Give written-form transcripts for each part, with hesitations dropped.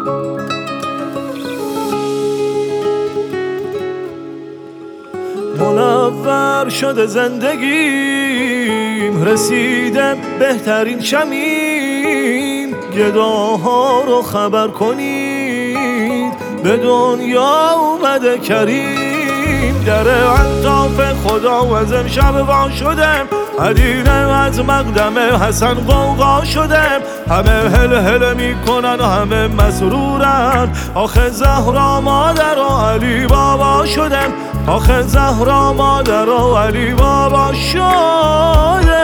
منور شده زندگیم، رسیدم بهترین شمیم. گداها رو خبر کنید به دنیا اومده کریم. در الطاف خدا و از امشب وا شدم، مدینه از مقدم حسن غوغا شدم. همه هل هل میکنن و همه مسرورن، آخه زهرا مادر و علی بابا شدم. آخه زهرا مادر و علی بابا شدم.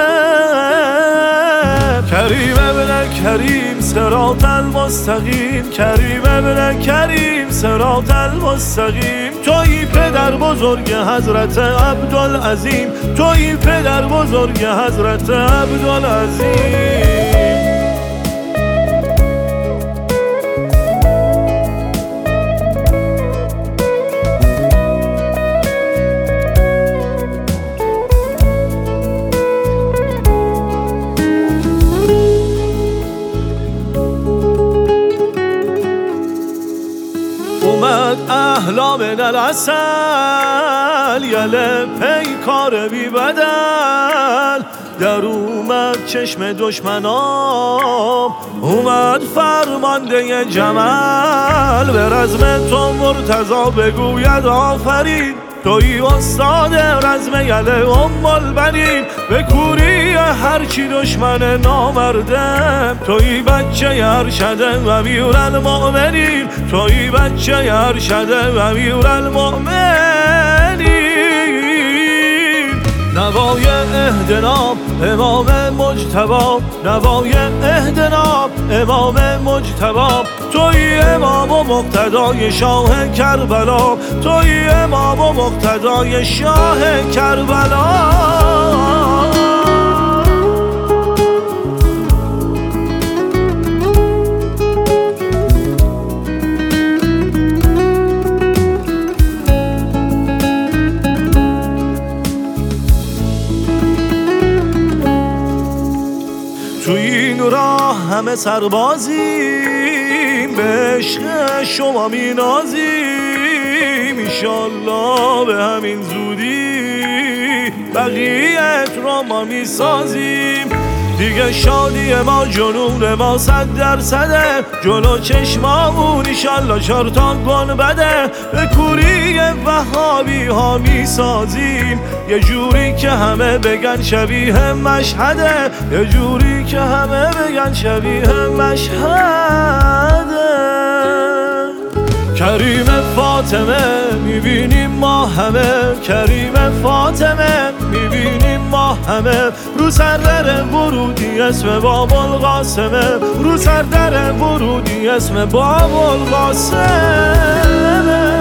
کریم ابن کریم صراط المستقیم، کریم ابن کریم صراط المستقیم. تویی پدر بزرگ حضرت عبدالعظیم، تویی پدر بزرگ حضرت عبدالعظیم. اومد اهلا من العسل، یله پیکار بی بدل. در اومد چشم دشمنام، اومد فرمانده جمل. به رزم تو مرتضی بگوید آفرین، تویی استاد رزم یله ام البنین. به کوری هرچی دشمن نامردم، تویی بچه ارشد امیرالمؤمنین. تویی بچه ارشد امیرالمؤمنین. نوای اهدنا امام مجتبی، نوای اهدنا امام مجتبی. تویی امام و مقتدای شاه کربلا، تویی امام و مقتدای شاه کربلا. تو این راه همه سربازیم، به عشق شما می نازیم. ایشالله به همین زودی بقیت را ما می سازیم. دیگه شادی ما جنون ما 100%، جلو چشمامون ایشالله 4 تا گنبده. به کوری وهابی ها می سازیم، یه جوری که همه بگن شبیه مشهده، یه جوری که همه بگن شبیه مشهده. کریم فاطمه میبینیم ما همه، کریم فاطمه میبینیم ما همه. رو سردر ورودی اسم باب القاسمه، رو سردر ورودی اسم باب القاسمه.